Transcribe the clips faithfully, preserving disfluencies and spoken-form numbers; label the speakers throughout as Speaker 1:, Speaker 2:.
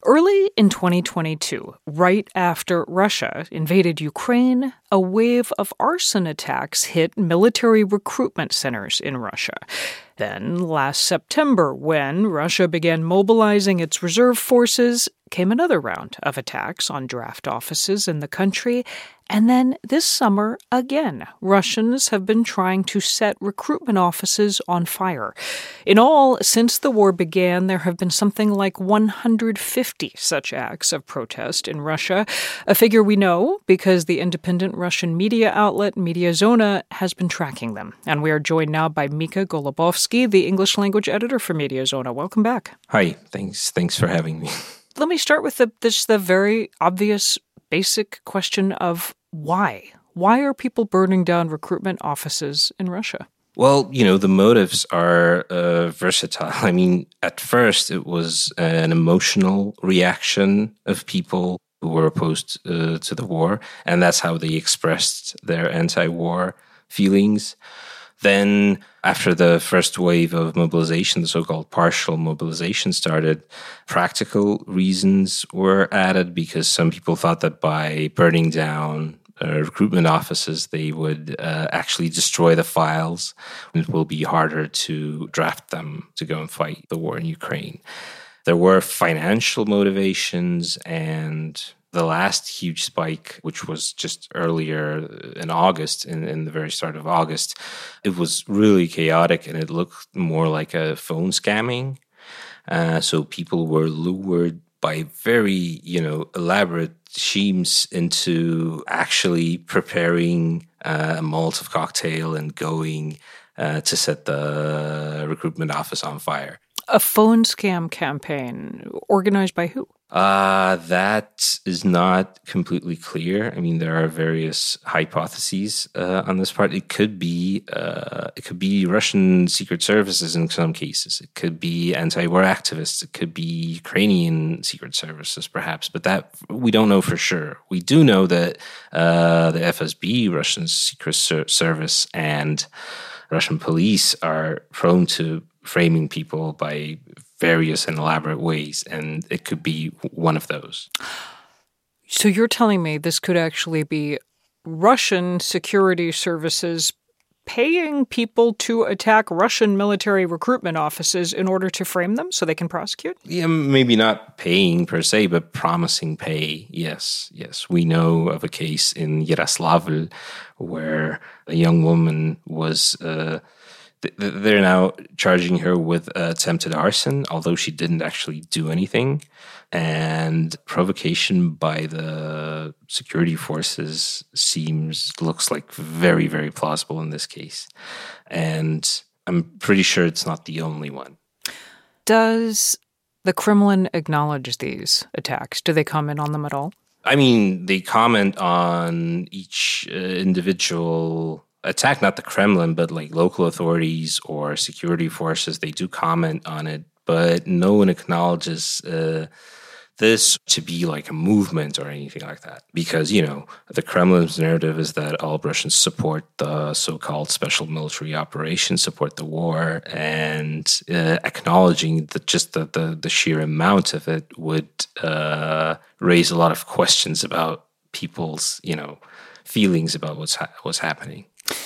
Speaker 1: Early in twenty twenty-two, right after Russia invaded Ukraine, a wave of arson attacks hit military recruitment centers in Russia. Then, last September, when Russia began mobilizing its reserve forces, came another round of attacks on draft offices in the country. And then this summer, again, Russians have been trying to set recruitment offices on fire. In all, since the war began, there have been something like one hundred fifty such acts of protest in Russia, a figure we know because the independent Russian media outlet Mediazona has been tracking them. And we are joined now by Mika Golubovsky, the English language editor for Mediazona. Welcome back.
Speaker 2: Hi, thanks. Thanks for having me.
Speaker 1: Let me start with the, this, the very obvious, basic question of why? Why are people burning down recruitment offices in Russia?
Speaker 2: Well, you know, the motives are uh, versatile. I mean, at first, it was an emotional reaction of people who were opposed uh, to the war, and that's how they expressed their anti-war feelings. Then, after the first wave of mobilization, the so-called partial mobilization started, practical reasons were added because some people thought that by burning down uh, recruitment offices, they would uh, actually destroy the files. It will be harder to draft them to go and fight the war in Ukraine. There were financial motivations, and the last huge spike, which was just earlier in August, in, in the very start of August, it was really chaotic and it looked more like a phone scamming. Uh, so people were lured by very, you know, elaborate schemes into actually preparing uh, a Molotov cocktail and going uh, to set the recruitment office on fire.
Speaker 1: A phone scam campaign organized by who?
Speaker 2: Uh, that is not completely clear. I mean, there are various hypotheses uh, on this part. It could be uh, it could be Russian secret services in some cases. It could be anti-war activists. It could be Ukrainian secret services, perhaps. But that we don't know for sure. We do know that uh, the F S B, Russian Secret Ser- Service, and Russian police are prone to framing people by various and elaborate ways, and it could be one of those.
Speaker 1: So you're telling me this could actually be Russian security services paying people to attack Russian military recruitment offices in order to frame them so they can prosecute?
Speaker 2: Yeah, maybe not paying per se, but promising pay. Yes, yes. We know of a case in Yaroslavl where a young woman was... Uh, They're now charging her with uh, attempted arson, although she didn't actually do anything. And provocation by the security forces seems, looks like very, very plausible in this case. And I'm pretty sure it's not the only one.
Speaker 1: Does the Kremlin acknowledge these attacks? Do they comment on them at all?
Speaker 2: I mean, they comment on each uh, individual attack, not the Kremlin, but like local authorities or security forces. They do comment on it, but no one acknowledges uh, this to be like a movement or anything like that. Because, you know, the Kremlin's narrative is that all Russians support the so-called special military operation, support the war, and uh, acknowledging that just the, the, the sheer amount of it would uh, raise a lot of questions about people's, you know, feelings about what's ha- what's happening.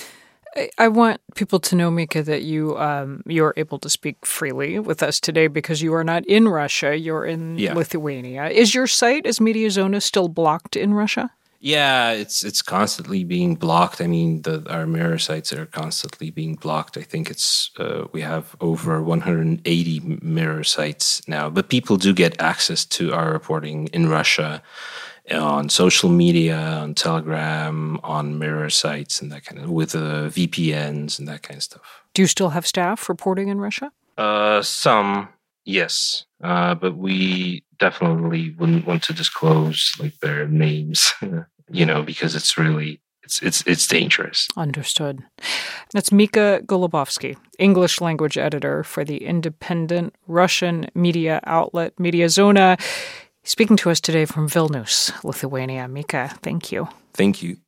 Speaker 1: I want people to know, Mika, that you um, you're able to speak freely with us today because you are not in Russia. You're in yeah. Lithuania. Is your site, is Mediazona, still blocked in Russia?
Speaker 2: Yeah, it's it's constantly being blocked. I mean, the, our mirror sites are constantly being blocked. I think it's uh, we have over one hundred eighty mirror sites now. But people do get access to our reporting in Russia, on social media, on Telegram, on mirror sites, and that kind of, with uh, V P Ns and that kind of stuff.
Speaker 1: Do you still have staff reporting in Russia?
Speaker 2: Uh, some, yes, uh, but we definitely wouldn't want to disclose like their names, you know, because it's really it's it's it's dangerous.
Speaker 1: Understood. That's Mika Golubovsky, English language editor for the independent Russian media outlet Mediazona. Speaking to us today from Vilnius, Lithuania. Mika, thank you.
Speaker 2: Thank you.